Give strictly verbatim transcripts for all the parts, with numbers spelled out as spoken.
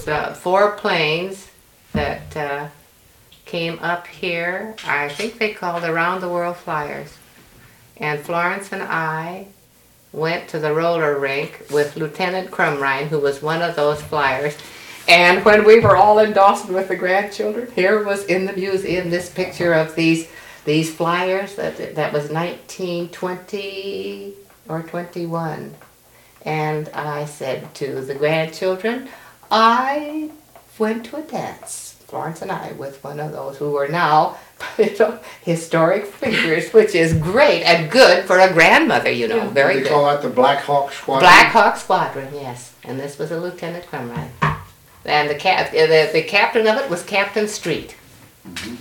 was uh, four planes that uh, came up here. I think they called Around the World Flyers. And Florence and I went to the roller rink with Lieutenant Crumrine, who was one of those flyers. And when we were all in Dawson with the grandchildren, here was in the museum this picture of these these flyers. That that was nineteen twenty or twenty-one. And I said to the grandchildren, I went to a dance, Florence and I, with one of those who were now, you know, historic figures, which is great and good for a grandmother, you know, Yeah. very They good. call that the Black Hawk Squadron? Black Hawk Squadron, yes. And this was a Lieutenant Crumrine. And the, cap the, the captain of it was Captain Street. Mm-hmm.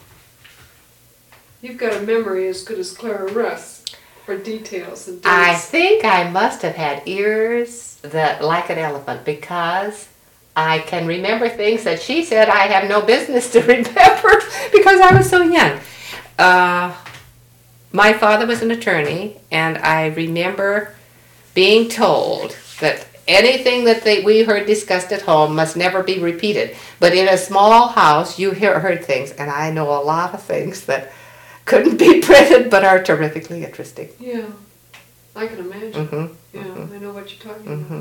You've got a memory as good as Clara Russ for details and dates. I think I must have had ears that like an elephant, because I can remember things that she said I have no business to remember because I was so young. Uh, my father was an attorney, and I remember being told that anything that they, we heard discussed at home must never be repeated. But in a small house, you hear, heard things, and I know a lot of things that couldn't be printed but are terrifically interesting. Yeah, I can imagine. Mm-hmm. Yeah, Mhm. I know what you're talking Mm-hmm. about.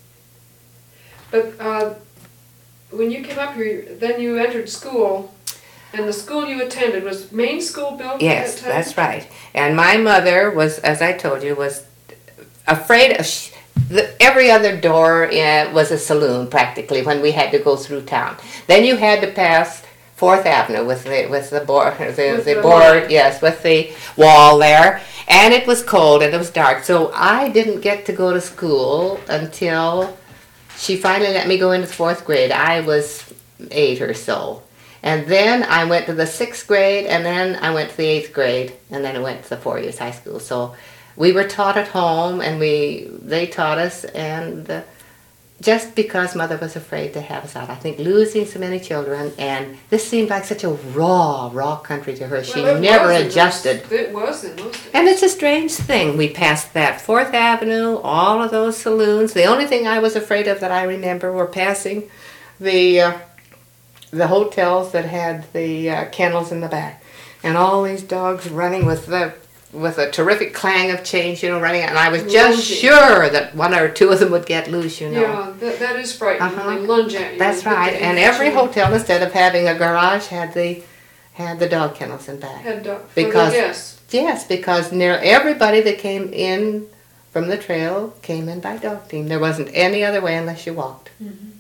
But uh, when you came up here, then you entered school, and the school you attended was Main School built Yes, at that time? that's right. And my mother was, as I told you, was afraid of sh- the, every other door in, was a saloon practically when we had to go through town. Then you had to pass Fourth Avenue with the with the board, the, With the the board, line. yes, with the wall there, and it was cold and it was dark. So I didn't get to go to school until she finally let me go into the fourth grade. I was eight or so. And then I went to the sixth grade, and then I went to the eighth grade, and then I went to the four years high school. So we were taught at home, and we they taught us, and uh, just because Mother was afraid to have us out. I think losing so many children, and this seemed like such a raw, raw country to her. She Well, it never was in adjusted. Most, it was in most days. And it's a strange thing. We passed that Fourth Avenue, all of those saloons. The only thing I was afraid of that I remember were passing the uh, the hotels that had the uh, kennels in the back, and all these dogs running with the with a terrific clang of chains, you know, running. And I was just Lunging. sure that one or two of them would get loose, you know. Yeah, that, that is frightening Uh-huh. when they lunge at you. That's and put right. the And infection every hotel, instead of having a garage, had the had the dog kennels in back. Had dog, for Because- the guests. Yes, because near everybody that came in from the trail came in by dog team. There wasn't any other way unless you walked. Mhm.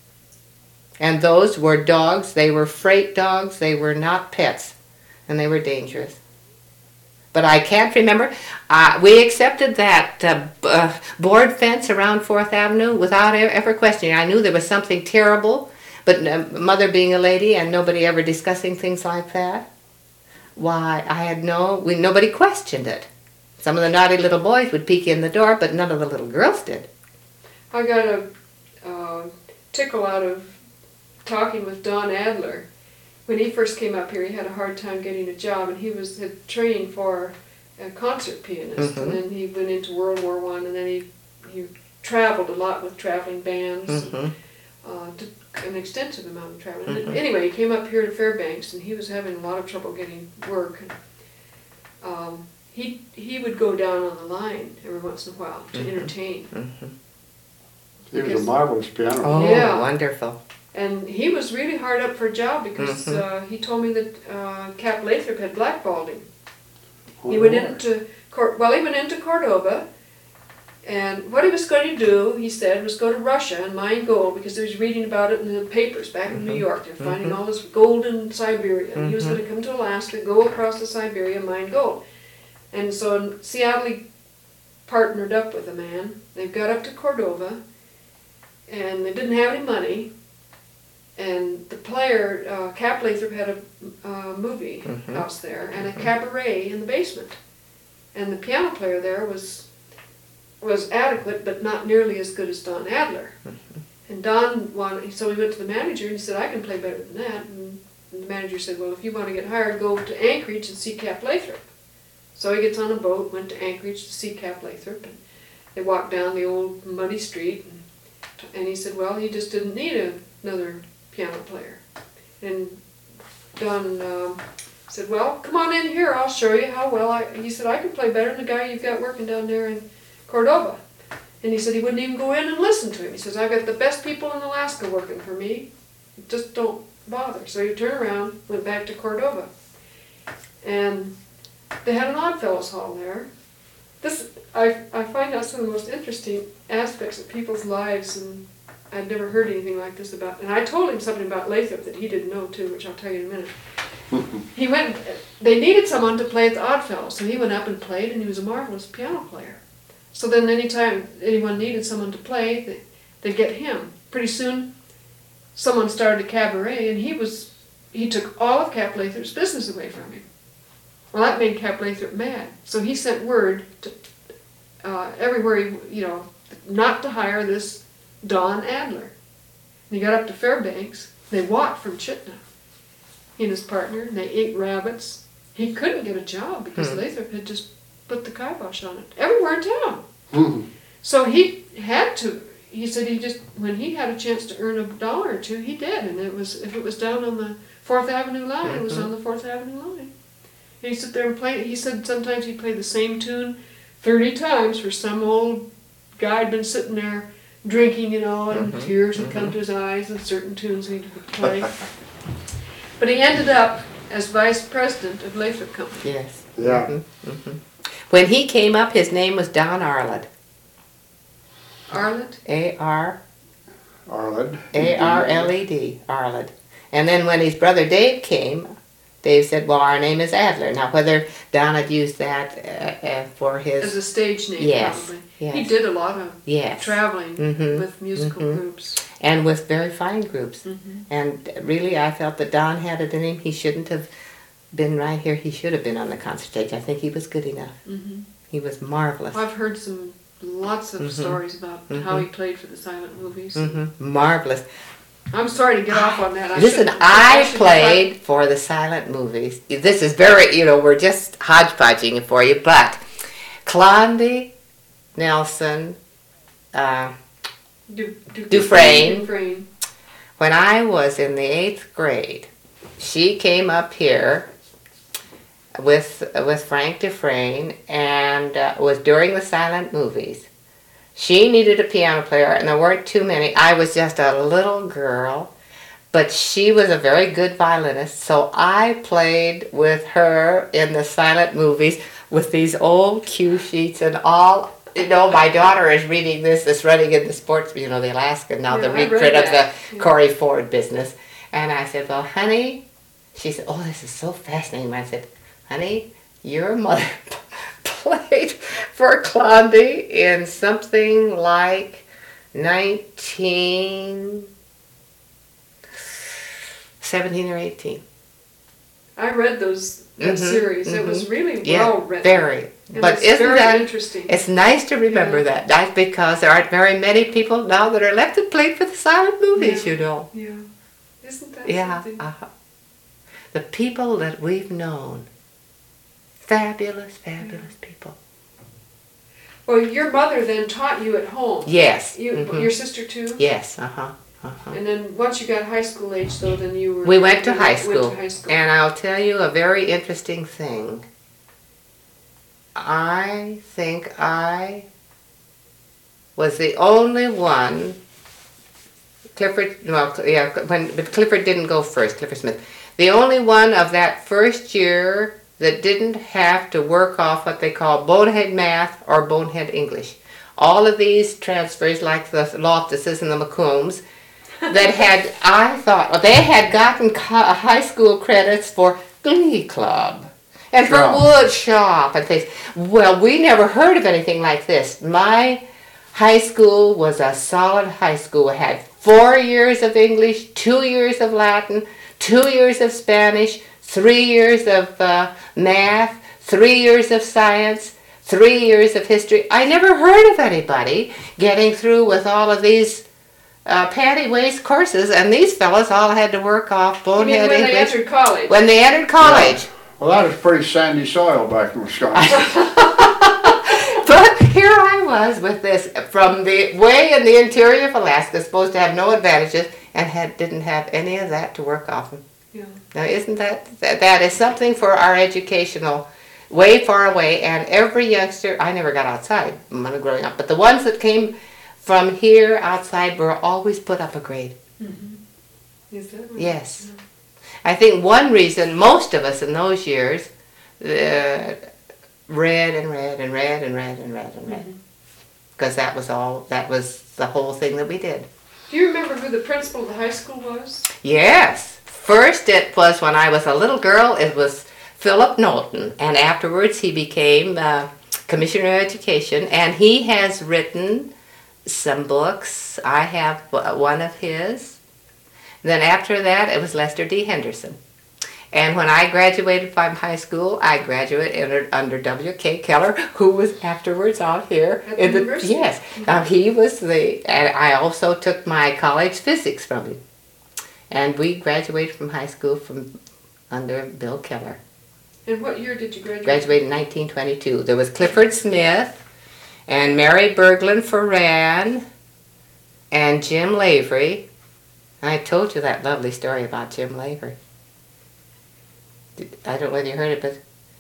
And those were dogs. They were freight dogs. They were not pets, and they were dangerous. But I can't remember. Uh, we accepted that uh, b- uh, board fence around Fourth Avenue without e- ever questioning. I knew there was something terrible, but uh, Mother being a lady and nobody ever discussing things like that, why, I had no, we, nobody questioned it. Some of the naughty little boys would peek in the door, but none of the little girls did. I got a uh, tickle out of talking with Don Adler. When he first came up here, he had a hard time getting a job, and he was had trained for a concert pianist, Mhm. and then he went into World War One, and then he he traveled a lot with traveling bands, Mm-hmm. uh, did an extensive amount of traveling. Mhm. Anyway, he came up here to Fairbanks, and he was having a lot of trouble getting work. And, um, he he would go down on the line every once in a while to Mhm. entertain. Mm-hmm. He was a Because- marvelous piano. Oh, Yeah. wonderful. And he was really hard up for a job because Mhm. uh, he told me that uh, Cap Lathrop had blackballed him. He Oh, went Lord. into Cor- well, he went into Cordoba, and what he was going to do, he said, was go to Russia and mine gold because he was reading about it in the papers back in New Mhm. York. They're finding Mhm. all this gold in Siberia, and he was Mhm. going to come to Alaska, go across to Siberia, mine gold. And so in Seattle, he partnered up with a man. They got up to Cordova, and they didn't have any money. And the player, uh, Cap Lathrop, had a uh, movie Mhm. house there and a cabaret in the basement. And the piano player there was was adequate, but not nearly as good as Don Adler. And Don wanted, so he went to the manager and he said, "I can play better than that." And the manager said, "Well, if you want to get hired, go to Anchorage and see Cap Lathrop." So he gets on a boat, went to Anchorage to see Cap Lathrop, and they walked down the old muddy street and And he said, well, he just didn't need a, another piano player. And Don um, said, well, come on in here, I'll show you how well I, he said, I can play better than the guy you've got working down there in Cordova. And he said he wouldn't even go in and listen to him. He says, I've got the best people in Alaska working for me. Just don't bother. So he turned around, went back to Cordova. And they had an Oddfellows Hall there. This, I, I find out some of the most interesting aspects of people's lives, and I'd never heard anything like this about. And I told him something about Lathrop that he didn't know too, which I'll tell you in a minute. He went, they needed someone to play at the Oddfellows, so he went up and played, and he was a marvelous piano player. So then anytime anyone needed someone to play, they, they'd get him. Pretty soon, someone started a cabaret, and he was, he took all of Cap Lathrop's business away from him. Well, that made Cap Lathrop mad. So he sent word to uh, everywhere, he, you know, not to hire this Don Adler. And he got up to Fairbanks. They walked from Chitna, he and his partner, and they ate rabbits. He couldn't get a job because Hmm. Lathrop had just put the kibosh on it everywhere in town. Mhm. So he had to, he said he just, when he had a chance to earn a dollar or two, he did. And it was, if it was down on the Fourth Avenue line, it was on the Fourth Avenue line. And he'd sit there and play, he said sometimes he'd play the same tune thirty times for some old guy had been sitting there drinking, you know, and Mhm, tears would come to his eyes and certain tunes he would play. But he ended up as vice president of Lathrop Company. Yes. Yeah. Mhm, mhm. When he came up, his name was Don Arled. Arlett? A R Arled. A R L E D, Arled. And then when his brother Dave came, Dave said, well, our name is Adler. Now, whether Don had used that uh, uh, for As his... a stage name, Yes, probably. yes. He did a lot of Yes. traveling Mhm, with musical mhm. groups. And with very fine groups. Mhm. And really, I felt that Don had it in him. He shouldn't have been right here. He should have been on the concert stage. I think he was good enough. Mhm. He was marvelous. I've heard some lots of Mhm. stories about how he played for the silent movies. hmm Marvelous. I'm sorry to get off on that. I Listen, shouldn't- I should- played for the silent movies. This is very, you know, we're just hodgepodging it for you, but Clondy, Nelson, uh, Du- Du- Dufresne. Dufresne. when I was in the eighth grade, she came up here with with Frank Dufresne, and uh, was during the silent movies. She needed a piano player, and there weren't too many. I was just a little girl, but she was a very good violinist, so I played with her in the silent movies with these old cue sheets and all. You know, my daughter is reading this, this running in the sports, you know, the Alaska, now Yeah, the I read reprint of the that, yeah. Corey Ford business. And I said, well, honey, she said, oh, this is so fascinating. I said, honey, your mother played for Clondy in something like nineteen seventeen or eighteen. I read those that Mhm, series. It was mhm. really Yeah, well written. very. And But it's isn't very that interesting? It's nice to remember Yeah. that. That's because there aren't very many people now that are left that played for the silent movies, Yeah. you know. Yeah. Isn't that Yeah. something? Uh-huh. The people that we've known. Fabulous, fabulous people. Well, your mother then taught you at home. Yes. You, mhm. Your sister too? Yes, uh-huh. Uh-huh. And then once you got high school age, though, then you were. We went to you high went school. to high school. And I'll tell you a very interesting thing. I think I was the only one. Clifford, well, yeah, when, but Clifford didn't go first, Clifford Smith. The only one of that first year that didn't have to work off what they call bonehead math or bonehead English. All of these transfers, like the Loftuses and the McCombs, that had, I thought, well, they had gotten co- high school credits for Glee Club and for Shop. Wood Shop and things. Well, we never heard of anything like this. My high school was a solid high school. It had four years of English, two years of Latin, two years of Spanish, three years of uh, math, three years of science, three years of history. I never heard of anybody getting through with all of these uh, panty waist courses, and these fellas all had to work off You mean bonehead when they English entered college? when they entered college. Well, that was pretty sandy soil back in Wisconsin. But here I was with this from the way in the interior of Alaska, supposed to have no advantages, and had didn't have any of that to work off of. Yeah. Now, isn't that, that that is something for our educational, way far away, and every youngster, I never got outside when I was growing up, but the ones that came from here outside were always put up a grade. Mm-hmm. Is that right? Yes. I think one reason most of us in those years uh, read and read and read and read and read and read, because that was all, that was the whole thing that we did. Do you remember who the principal of the high school was? Yes. First it was when I was a little girl, it was Philip Knowlton, and afterwards he became uh, Commissioner of Education, and he has written some books. I have one of his. Then after that it was Lester D. Henderson. And when I graduated from high school, I graduated under, under W K Keller, who was afterwards out here. At in the the, university? yes, uh, he was the, and I also took my college physics from him. And we graduated from high school from under Bill Keller. And what year did you graduate? Graduated in nineteen twenty-two. There was Clifford Smith and Mary Berglund Ferran and Jim Lavery. I told you that lovely story about Jim Lavery. I don't know whether you heard it, but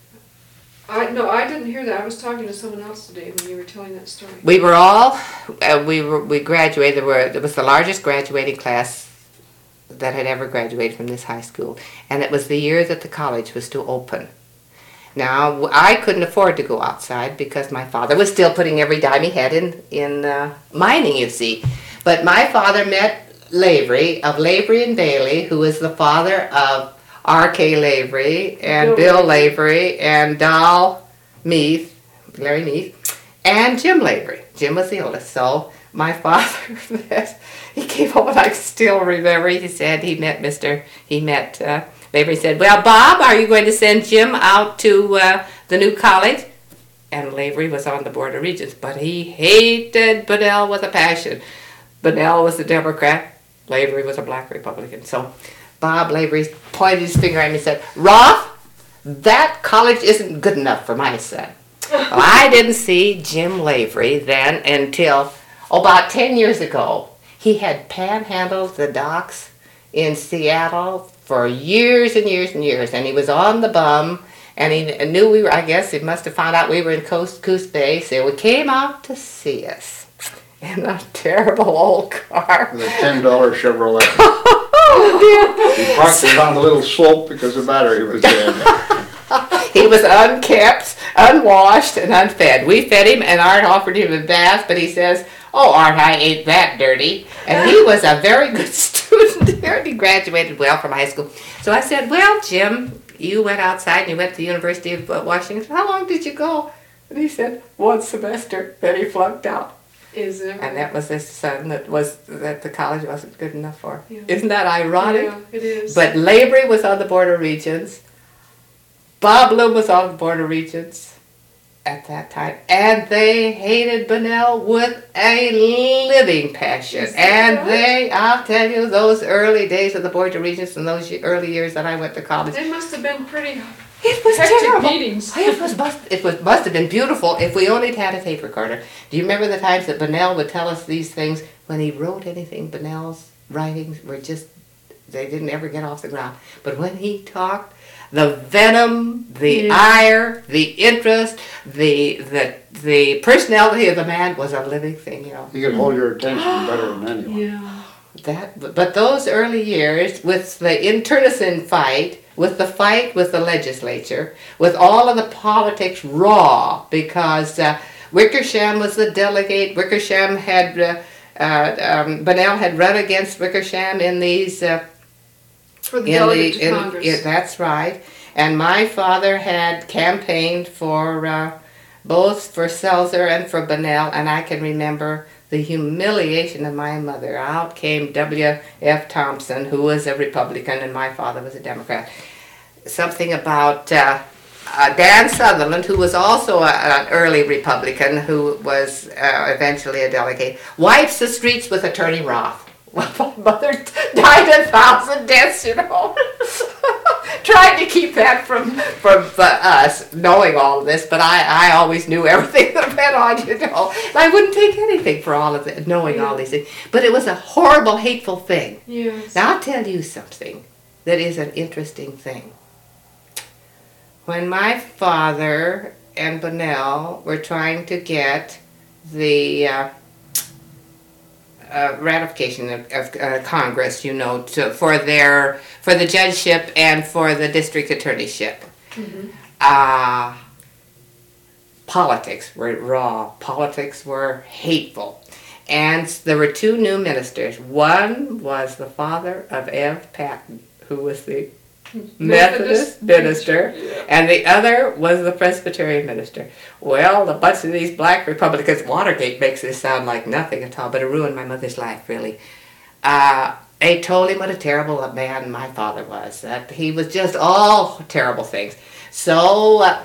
I no, I didn't hear that. I was talking to someone else today when you were telling that story. we were all uh, we were we graduated. There were it was the largest graduating class that had ever graduated from this high school, and it was the year that the college was to open. Now I couldn't afford to go outside because my father was still putting every dime he had in in uh, mining, you see. But my father met Lavery of Lavery and Bailey, who was the father of R K Lavery and Bill Bill Lavery and Doll Meath, Larry Meath, and Jim Lavery. Jim was the oldest. So my father, he came home and I still remember, he said he met Mister, he met uh, Lavery, said, well, Bob, are you going to send Jim out to uh, the new college? And Lavery was on the Board of Regents, but he hated Bunnell with a passion. Bunnell was a Democrat, Lavery was a black Republican. So Bob Lavery pointed his finger at me and said, Roth, that college isn't good enough for my son. Well, I didn't see Jim Lavery then until oh, about ten years ago. He had panhandled the docks in Seattle for years and years and years, and he was on the bum, and he knew we were, I guess he must have found out we were in Coast Coast Bay, so he came out to see us in a terrible old car. With a ten dollar Chevrolet. Oh, He parked it on the little slope because the battery was dead. he was unkept, unwashed, and unfed. We fed him, and Art offered him a bath, but he says, oh, Art, I ain't that dirty. And he was a very good student there, and he graduated well from high school. So I said, well, Jim, you went outside and you went to the University of Washington. How long did you go? And he said, one semester. Then he flunked out. Is it? And that was his son that was that the college wasn't good enough for. Yeah. Isn't that ironic? Yeah, it is. But Lavery was on the Board of Regents. Bob Bloom was on the Board of Regents at that time. And they hated Bunnell with a living passion. Is that And right? they, I'll tell you, those early days of the Board of Regents and those ye- early years that I went to college, They must have been pretty it was hectic terrible. meetings. It was must it was must have been beautiful if we only had a tape recorder. Do you remember the times that Bunnell would tell us these things when he wrote anything? Bunnell's writings were just they didn't ever get off the ground. But when he talked, the venom, the Yeah. ire, the interest, the the the personality of the man was a living thing, you know. He could hold your attention better than anyone. Yeah. That, but those early years, with the internecine fight, with the fight with the legislature, with all of the politics raw, because uh, Wickersham was the delegate. Wickersham had, uh, uh, um, Bunnell had run against Wickersham in these. Uh, For the in delegate the, to in, Congress. yeah, that's right. And my father had campaigned for uh, both for Seltzer and for Bunnell, and I can remember the humiliation of my mother. Out came W F Thompson, who was a Republican, and my father was a Democrat. Something about uh, uh, Dan Sutherland, who was also a, an early Republican, who was uh, eventually a delegate, wipes the streets with Attorney Roth. Well, my mother died a thousand deaths, you know. tried to keep that from from uh, us knowing all of this, but I, I always knew everything that went on, you know. And I wouldn't take anything for all of it, knowing all these things. But it was a horrible, hateful thing. Yes. Now I'll tell you something that is an interesting thing. When my father and Bunnell were trying to get the uh, uh, ratification of, of uh, Congress, you know, to, for their for the judgeship and for the district attorneyship, Mm-hmm. uh, politics were raw. Politics were hateful. And there were two new ministers. One was the father of Ev Patton, who was the Methodist, Methodist minister, yeah. and the other was the Presbyterian minister. Well, a bunch of these black Republicans, Watergate makes this sound like nothing at all, but it ruined my mother's life, really. Uh, they told him what a terrible man my father was, that he was just all terrible things. So uh,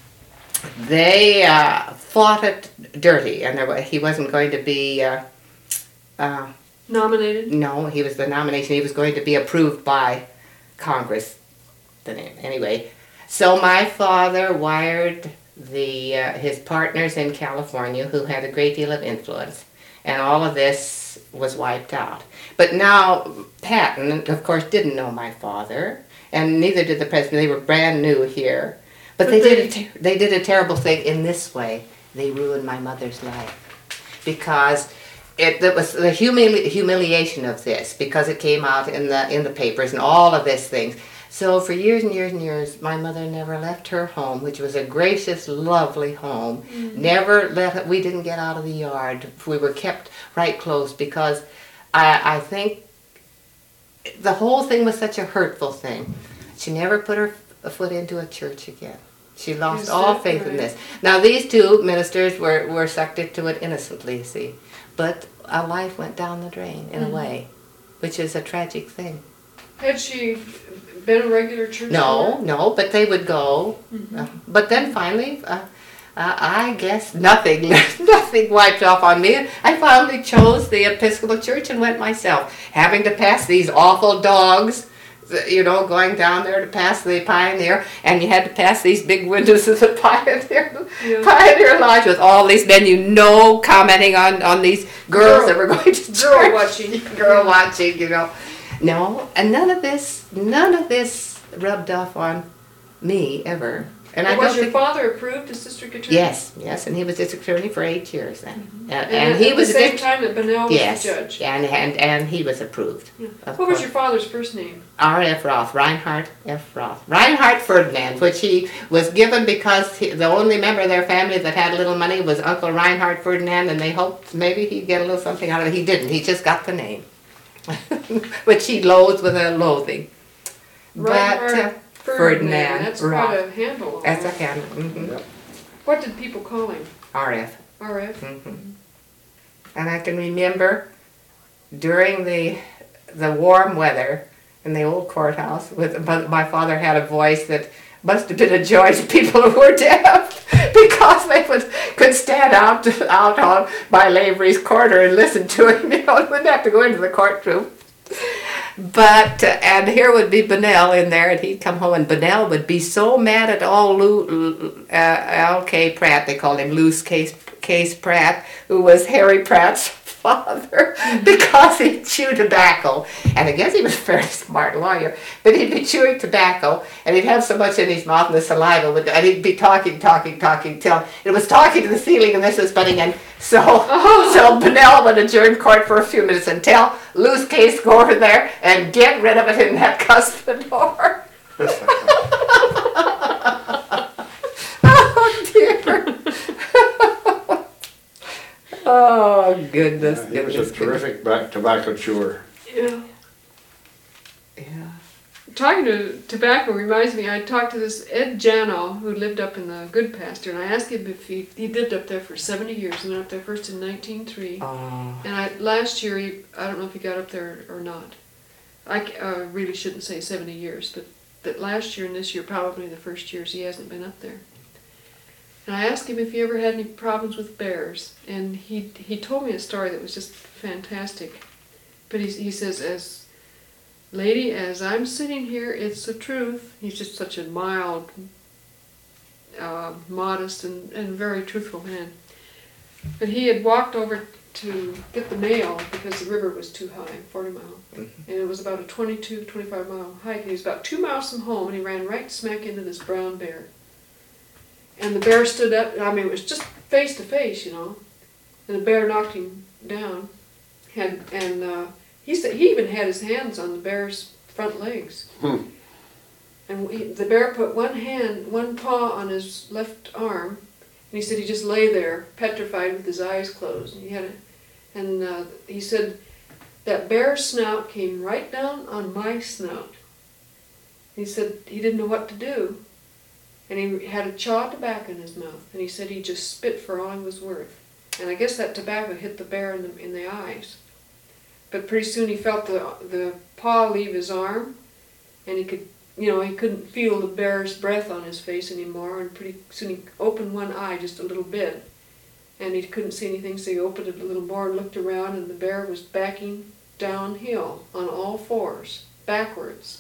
they uh, fought it dirty, and there, wa- he wasn't going to be... Uh, uh, Nominated? no, he was the nomination. He was going to be approved by Congress. Then anyway, so my father wired the uh, his partners in California, who had a great deal of influence, and all of this was wiped out. But now Patton, of course, didn't know my father, and neither did the president. They were brand new here, but, But they, they- did a ter- they did a terrible thing in this way. They ruined my mother's life because. It, it was the humili- humiliation of this because it came out in the in the papers and all of these things. So for years and years and years, my mother never left her home, which was a gracious, lovely home. Mm-hmm. Never let we didn't get out of the yard. We were kept right close because I I think the whole thing was such a hurtful thing. She never put her f- foot into a church again. She lost Is all that faith in right? this. Now these two ministers were, were sucked into it innocently, see. But our life went down the drain in Mhm. a way, which is a tragic thing. Had she been a regular church No, no, but they would go. Mhm. Uh, but then finally, uh, uh, I guess nothing, nothing wiped off on me. I finally chose the Episcopal Church and went myself, having to pass these awful dogs, you know, going down there to pass the Pioneer, and you had to pass these big windows of the Pioneer, Yeah. Pioneer Lodge with all these men you know commenting on, on these girls Girl- that were going to Girl church. watching. Girl watching, you know. No, and none of this, none of this rubbed off on me ever. And I And was don't your think, father approved as district attorney? yes, yes, and he was district attorney for eight years then. And, And, and at he the was a same district, time that Bunnell was yes, the judge. and, and, and he was approved. Yeah. Of What was course. your father's first name? R F Roth, Reinhard F. Roth. Reinhard Ferdinand, which he was given because he, the only member of their family that had a little money was Uncle Reinhard Ferdinand, and they hoped maybe he'd get a little something out of it. He didn't. He just got the name, which he loathed with a loathing. Reinhard but uh, Ferdinand That's Roth. quite a handle. on That's a it. handle. Mm-hmm. Yep. What did people call him? R F. R F? Mm-hmm. And I can remember during the the warm weather in the old courthouse, with but my father had a voice that must have been a joy to people who were deaf because they would could stand out out on by Lavery's corner and listen to him. You know, wouldn't have to go into the courtroom. But uh, and here would be Bunnell in there, and he'd come home, and Bunnell would be so mad at all Lou, uh, L K Pratt. They called him Loose Case Case Pratt, who was Harry Pratt's father, because he chewed tobacco. And I guess he was a fairly smart lawyer, but he'd be chewing tobacco, and he'd have so much in his mouth, and the saliva would, and he'd be talking, talking, talking till it was talking to the ceiling, and this was butting in. So, so Bunnell would adjourn court for a few minutes and tell Loose Case go over there and get rid of it in that cuspidor. Oh dear. Oh goodness. He was goodness, a terrific back tobacco chewer. Yeah. goodness. Yeah. Talking to tobacco reminds me, I talked to this Ed Jano who lived up in the Good Pasture, and I asked him if he, he lived up there for seventy years. He went up there first in nineteen oh three. Oh. And I, last year, he, I don't know if he got up there or not. I c- uh, really shouldn't say seventy years, but that last year and this year, probably the first years, he hasn't been up there. And I asked him if he ever had any problems with bears, and he he told me a story that was just fantastic. But he he says as lady, as I'm sitting here, it's the truth. He's just such a mild, uh, modest, and, and very truthful man. But he had walked over to get the mail because the river was too high, forty mile. Mm-hmm. And it was about a twenty-two, twenty-five mile hike. And he was about two miles from home, and he ran right smack into this brown bear. And the bear stood up, I mean, it was just face to face, you know. And the bear knocked him down. And, and uh, he said he even had his hands on the bear's front legs. Hmm. And he, the bear put one hand, one paw on his left arm, and he said he just lay there, petrified with his eyes closed. And he had a, and uh, he said that bear's snout came right down on my snout. He said he didn't know what to do. And he had a chaw of tobacco in his mouth, and he said he just spit for all he was worth. And I guess that tobacco hit the bear in the, in the eyes. But pretty soon he felt the the paw leave his arm, and he could, you know, he couldn't feel the bear's breath on his face anymore, and pretty soon he opened one eye just a little bit, and he couldn't see anything, so he opened it a little more and looked around, and the bear was backing downhill on all fours, backwards.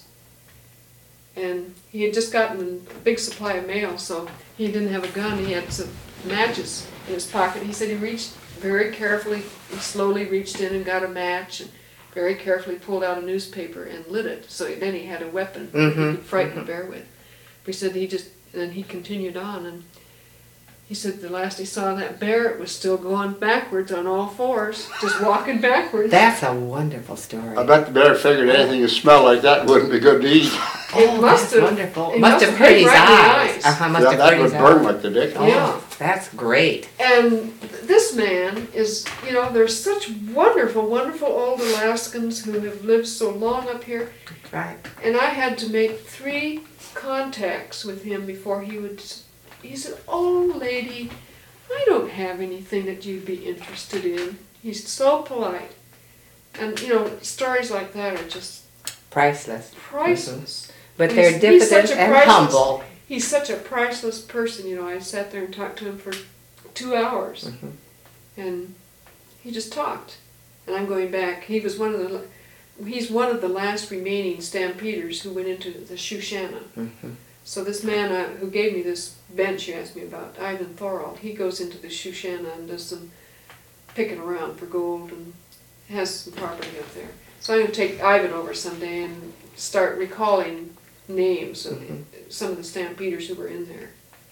And he had just gotten a big supply of mail, so he didn't have a gun. He had some matches in his pocket. He said he reached very carefully, he slowly reached in and got a match, and very carefully pulled out a newspaper and lit it. So then he had a weapon mm-hmm. he could frighten mm-hmm. the bear with. But he said he just, and then he continued on, and he said the last he saw that bear, it was still going backwards on all fours, just walking backwards. That's a wonderful story. I bet the bear figured anything that smelled like that wouldn't be good to eat. Oh, it must have. Wonderful. It must, must have hurt his right eyes. eyes. Uh-huh, must yeah, have that hurt would his burn eyes. like the dick. Oh, yeah, that's great. And this man is, you know, there's such wonderful, wonderful old Alaskans who have lived so long up here. Right. And I had to make three contacts with him before he would. He said, "Oh, lady, I don't have anything that you'd be interested in." He's so polite. And, you know, stories like that are just priceless. Priceless. Mm-hmm. But And they're he's- he's diffident such a and priceless- humble. He's such a priceless person, you know. I sat there and talked to him for two hours. Mm-hmm. And he just talked. And I'm going back. He was one of the, he's one of the last remaining stampeders who went into the Shoshana. Mm-hmm. So this man uh, who gave me this bench you asked me about, Ivan Thorold, he goes into the Shoshana and does some picking around for gold and has some property up there. So I'm going to take Ivan over someday and start recalling names of Mm-hmm. some of the stampeders who were in there.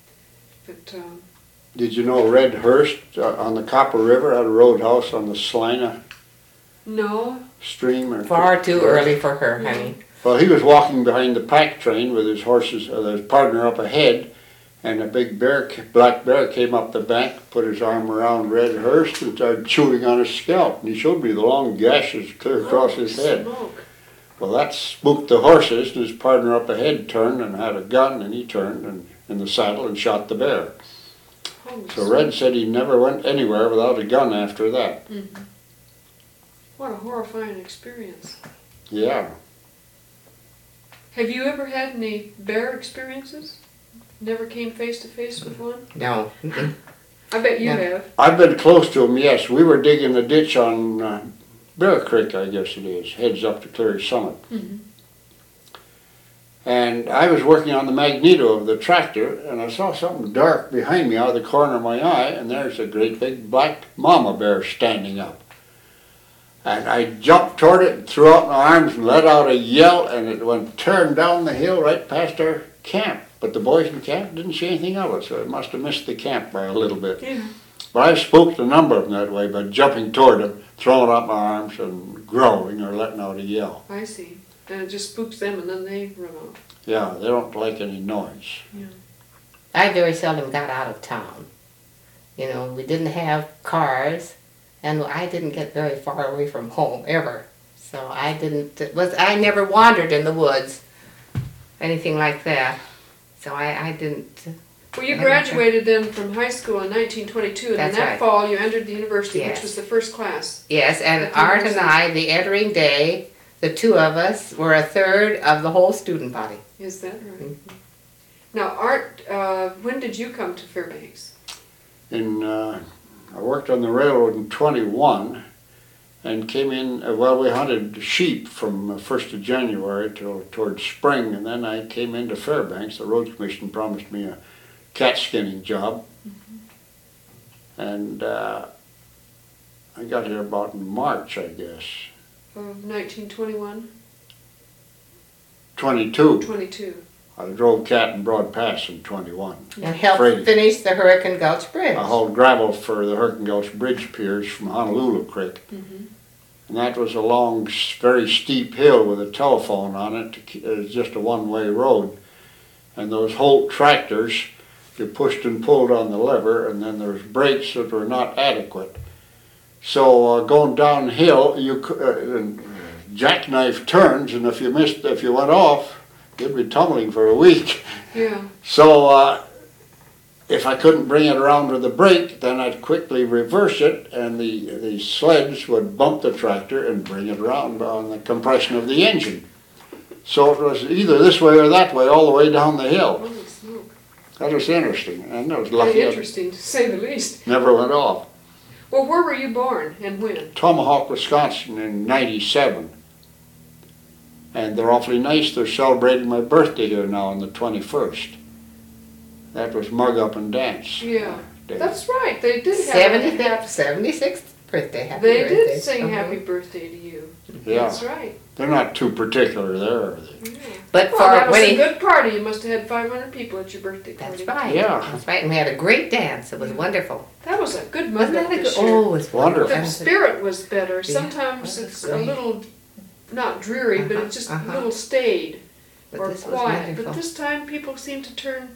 But um, Did you know Red Hurst uh, on the Copper River had a roadhouse on the Salina no, stream? Or Far too early for her, honey. Well, he was walking behind the pack train with his horses, uh, his partner up ahead, and a big bear, black bear, came up the bank, put his arm around Red Hurst, and started chewing on his scalp. And he showed me the long gashes clear across his head. smoke. Well, that spooked the horses, and his partner up ahead turned and had a gun, and he turned and, in the saddle and shot the bear. Holy So Red said he never went anywhere without a gun after that. Mm-hmm. What a horrifying experience. Yeah. Have you ever had any bear experiences? Never came face to face with one? No. I bet you No. have. I've been close to him, yes. We were digging a ditch on uh, Bear Creek, I guess it is, heads up to Cleary Summit. Mm-hmm. And I was working on the magneto of the tractor, and I saw something dark behind me out of the corner of my eye, and there's a great big black mama bear standing up. And I jumped toward it and threw out my arms and let out a yell, and it went tearing down the hill right past our camp. But the boys in camp didn't see anything of it, so it must have missed the camp by a little bit. Yeah. But I've spooked a number of them that way by jumping toward them, throwing out my arms and growling or letting out a yell. I see. And it just spooks them and then they run off. Yeah, they don't like any noise. Yeah. I very seldom got out of town. You know, we didn't have cars, and I didn't get very far away from home ever. So I didn't, it was I never wandered in the woods, anything like that. So I, I didn't. Well, you graduated then from high school in nineteen twenty-two, and That's in that right. fall you entered the university, Yes. which was the first class. Yes, and At the Art and university. I, the entering day, the two of us were a third of the whole student body. Is that right? Mm-hmm. Now, Art, uh, when did you come to Fairbanks? In, uh, I worked on the railroad in twenty-one, and came in, uh, well, we hunted sheep from uh, first of January till towards spring, and then I came into Fairbanks. The Road Commission promised me a cat skinning job. Mm-hmm. And uh, I got here about in March, I guess. Of nineteen twenty-one? twenty-two. twenty-two. I drove cat in Broad Pass in twenty-one. And helped Freighted. finish the Hurricane Gulch Bridge. I hauled gravel for the Hurricane Gulch Bridge piers from Honolulu Creek. Mm-hmm. And that was a long, s- very steep hill with a telephone on it. to ke- It was just a one-way road. And those Holt tractors, you pushed and pulled on the lever, and then there's brakes that were not adequate. So uh, going downhill, you cou- uh, and jackknife turns, and if you missed, if you went off, you'd be tumbling for a week. Yeah. So uh, if I couldn't bring it around with the brake, then I'd quickly reverse it, and the, the sleds would bump the tractor and bring it around on the compression of the engine. So it was either this way or that way, all the way down the hill. Holy smoke. That was interesting, and I was Very lucky I interesting, to say the least. never went off. Well, where were you born and when? Tomahawk, Wisconsin in ninety-seven. And they're awfully nice. They're celebrating my birthday here now on the twenty-first. That was Mug Up and Dance. Yeah. Day. That's right. They did have seventy-fifth, seventy-sixth birthday. Happy They birthday. did sing Uh-huh. happy birthday to you. Yeah. That's right. They're not too particular there, are they? Yeah. But for Well, that was when a he, good party. You must have had five hundred people at your birthday party. that's right. Yeah. That's right. And we had a great dance. It was wonderful. That was a good Wasn't mug up that a good? this year. Oh, it was Wonderful. The And spirit was better. Yeah, Sometimes that was it's a great. little, not dreary, but Uh-huh, it's just uh-huh. a little staid But or this was quiet. wonderful. But this time people seem to turn.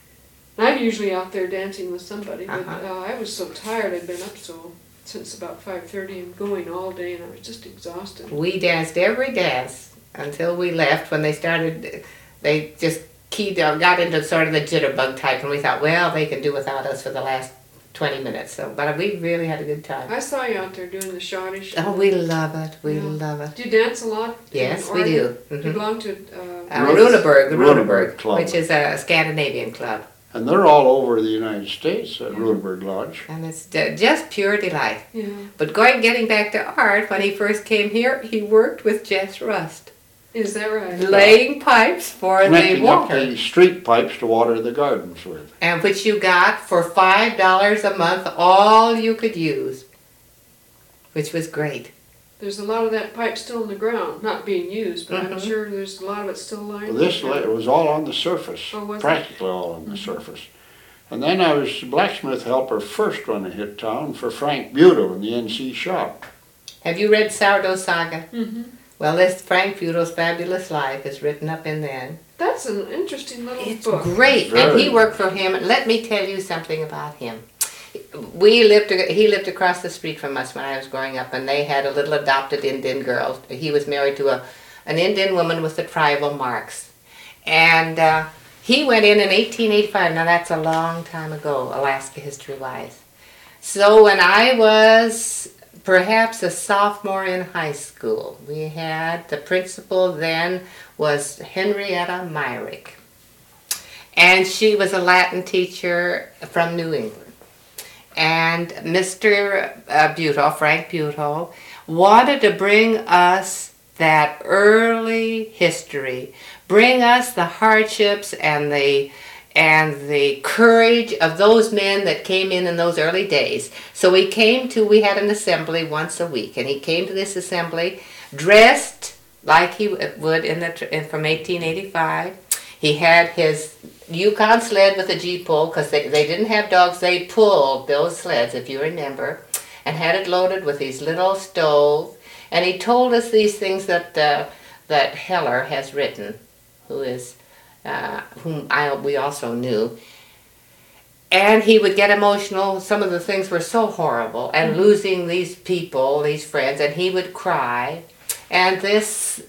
I'm usually out there dancing with somebody, but Uh-huh. uh, I was so tired. I'd been up so since about five thirty and going all day, and I was just exhausted. We danced every dance until we left. When they started, they just keyed down, got into sort of the jitterbug type, and we thought, well, they can do without us for the last twenty minutes. So, but we really had a good time. I saw you out there doing the schottisch. Oh, we love it. We Yeah. love it. Do you dance a lot? in Yes, we Oregon? do. You Mhm. belong to. Uh, Uh, Rune- Runeberg, the Runeberg Runeberg, Club. which is a Scandinavian club, And they're all over the United States at Runeberg Lodge. and it's ju- just pure delight. yeah. But going, getting back to Art, when he first came here, he worked with Jess Rust, Is that right? laying pipes for the Connecting up water, the street pipes to water the gardens with. and which you got for five dollars a month, all you could use, which was great. There's a lot of that pipe still in the ground, not being used, but I'm Mhm. sure there's a lot of it still lying. Well, this there. la- it was all on the surface, Oh, was it? practically all on the surface. And then I was blacksmith helper first when I hit town for Frank Buto in the N C shop. Have you read Sourdough Saga? Mhm. Well, this Frank Buto's Fabulous Life is written up in there. That's an interesting little It's book. great, and Very. he worked for him. Let me tell you something about him. We lived. He lived across the street from us when I was growing up, and they had a little adopted Indian girl. He was married to a an Indian woman with the tribal marks, and uh, he went in in eighteen eighty-five. Now that's a long time ago, Alaska history-wise. So when I was perhaps a sophomore in high school, we had the principal then was Henrietta Myrick. And she was a Latin teacher from New England. And Mister Uh, Buto, Frank Buto, wanted to bring us that early history, bring us the hardships and the and the courage of those men that came in in those early days. So he came to, we had an assembly once a week, and he came to this assembly dressed like he would in the in, from eighteen eighty-five. He had his Yukon sled with a G-pull, because they, they didn't have dogs. They pulled those sleds, if you remember, and had it loaded with these little stoves. And he told us these things that uh, that Heller has written, who is uh, whom I we also knew. And he would get emotional. Some of the things were so horrible, and Mm-hmm. losing these people, these friends, and he would cry. And this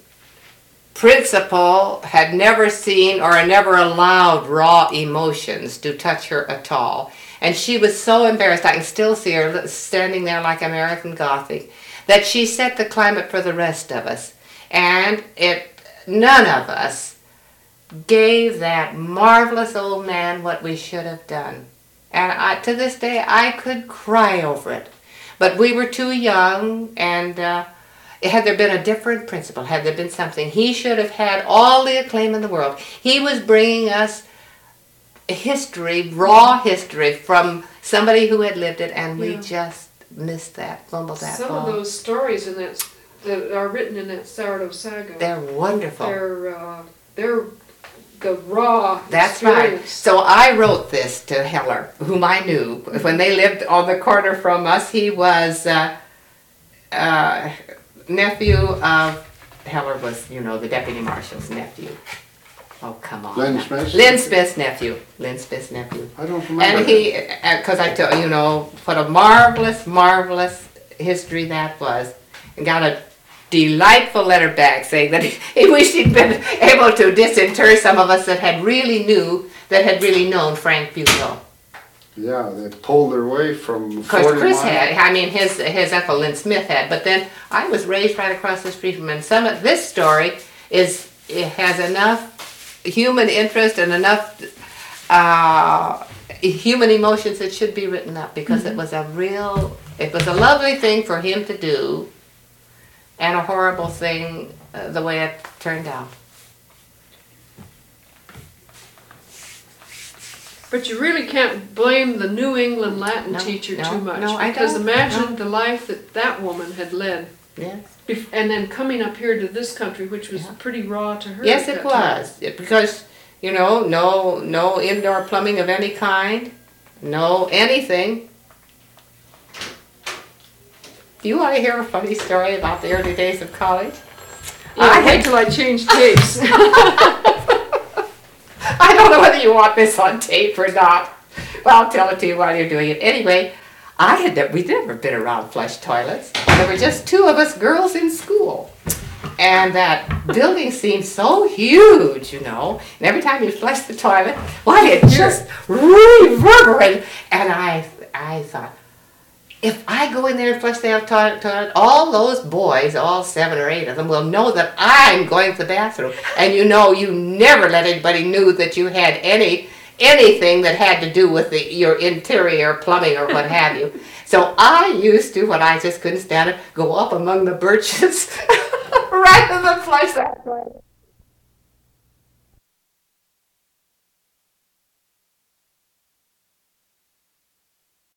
principal had never seen or never allowed raw emotions to touch her at all. And she was so embarrassed, I can still see her standing there like American Gothic, that she set the climate for the rest of us. And it, none of us gave that marvelous old man what we should have done. And I, to this day, I could cry over it. But we were too young, and uh, had there been a different principle, had there been something, he should have had all the acclaim in the world. He was bringing us history, raw history, from somebody who had lived it, and we Yeah. just missed that, fumbled that Some ball. of those stories in that that are written in that Sourdough Saga, They're wonderful. they're uh, they're the raw That's right. experience. So I wrote this to Heller, whom I knew when they lived on the corner from us. He was uh, uh, nephew of Heller was, you know, the deputy marshal's nephew. Oh, come on. Lynn now. Smith? Lynn Smith's nephew. Lynn Smith's nephew. I don't remember. And he, because I told you know, what a marvelous, marvelous history that was. And got a delightful letter back saying that he wished he'd been able to disinter some of us that had really knew, that had really known Frank Buell. Yeah, they pulled their way from Because forty Chris miles. had, I mean, his his uncle Lynn Smith had, but then I was raised right across the street from him. Some of this story is, it has enough human interest and enough uh, human emotions that should be written up, because it was a real, it was a lovely thing for him to do, and a horrible thing uh, the way it turned out. But you really can't blame the New England Latin No, teacher no, too much, no, I because don't, imagine no. the life that that woman had led, Yes. bef- and then coming up here to this country, which was Yeah. pretty raw to her. Yes, at it that time. was. It- Because, you know, no no indoor plumbing of any kind, no anything. Do you want to hear a funny story about the early days of college? Yeah, I wait had- till I change tapes. I don't know whether you want this on tape or not. Well, I'll tell it to you while you're doing it. Anyway, I had ne- we'd never been around flush toilets. There were just two of us girls in school. And that building seemed so huge, you know. And every time you flushed the toilet, why, it just reverberated. And I, I thought, if I go in there and flush the toilet, toilet, all those boys, all seven or eight of them, will know that I'm going to the bathroom. And you know, you never let anybody knew that you had any anything that had to do with the, your interior plumbing or what have you. So I used to, when I just couldn't stand it, go up among the birches rather than flush that toilet.